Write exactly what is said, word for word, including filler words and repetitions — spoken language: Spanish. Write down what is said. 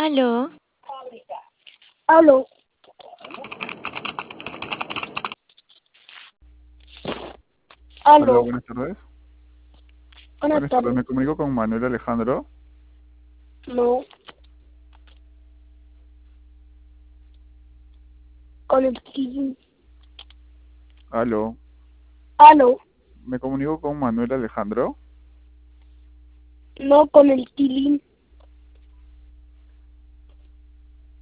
Aló, Aló, Hola, aló, buenas tardes. buenas Buenas tardes, tardes. me comunico con Manuel Alejandro. No, con el Tilín. Aló, Aló, me comunico con Manuel Alejandro. no con el Tilín.